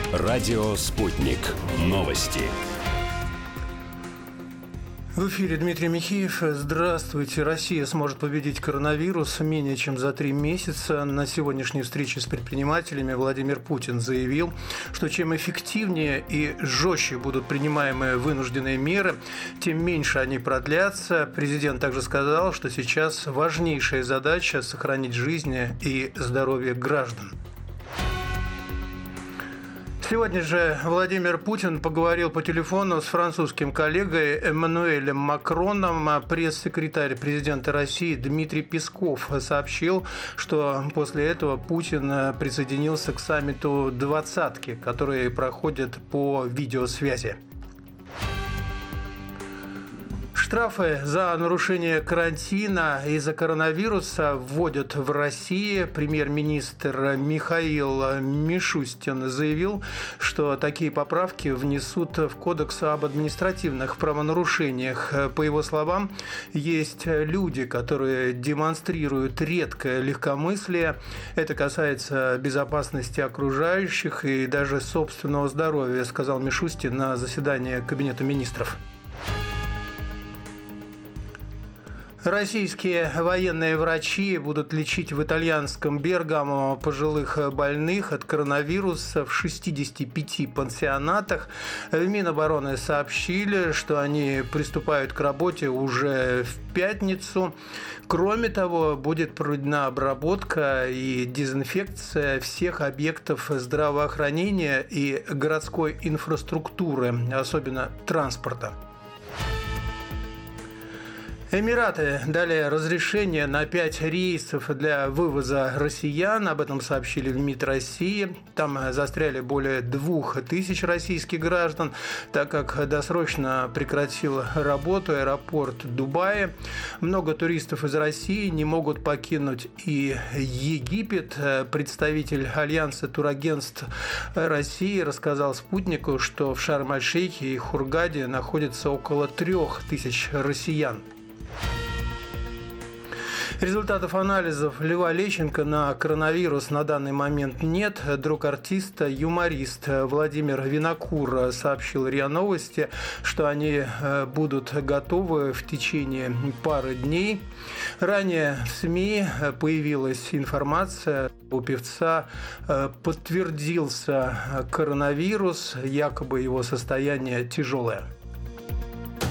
Радио «Спутник». Новости. В эфире Дмитрий Михеев. Здравствуйте. Россия сможет победить коронавирус менее чем за 3 месяца. На сегодняшней встрече с предпринимателями Владимир Путин заявил, что чем эффективнее и жестче будут принимаемые вынужденные меры, тем меньше они продлятся. Президент также сказал, что сейчас важнейшая задача – сохранить жизни и здоровье граждан. Сегодня же Владимир Путин поговорил по телефону с французским коллегой Эммануэлем Макроном. Пресс-секретарь президента России Дмитрий Песков сообщил, что после этого Путин присоединился к саммиту «Двадцатки», который проходит по видеосвязи. Штрафы за нарушение карантина из-за коронавируса вводят в России. Премьер-министр Михаил Мишустин заявил, что такие поправки внесут в Кодекс об административных правонарушениях. По его словам, есть люди, которые демонстрируют редкое легкомыслие. Это касается безопасности окружающих и даже собственного здоровья, сказал Мишустин на заседании Кабинета министров. Российские военные врачи будут лечить в итальянском Бергамо пожилых больных от коронавируса в 65 пансионатах. В Минобороны сообщили, что они приступают к работе уже в пятницу. Кроме того, будет проведена обработка и дезинфекция всех объектов здравоохранения и городской инфраструктуры, особенно транспорта. Эмираты дали разрешение на 5 рейсов для вывоза россиян. Об этом сообщили в МИД России. Там застряли более 2000 российских граждан, так как досрочно прекратил работу аэропорт Дубая. Много туристов из России не могут покинуть и Египет. Представитель Альянса турагентств России рассказал «Спутнику», что в Шарм-эль-Шейхе и Хургаде находится около 3000 россиян. Результатов анализов Льва Лещенко на коронавирус на данный момент нет. Друг артиста, юморист Владимир Винокур сообщил РИА Новости, что они будут готовы в течение пары дней. Ранее в СМИ появилась информация, у певца подтвердился коронавирус, якобы его состояние тяжелое.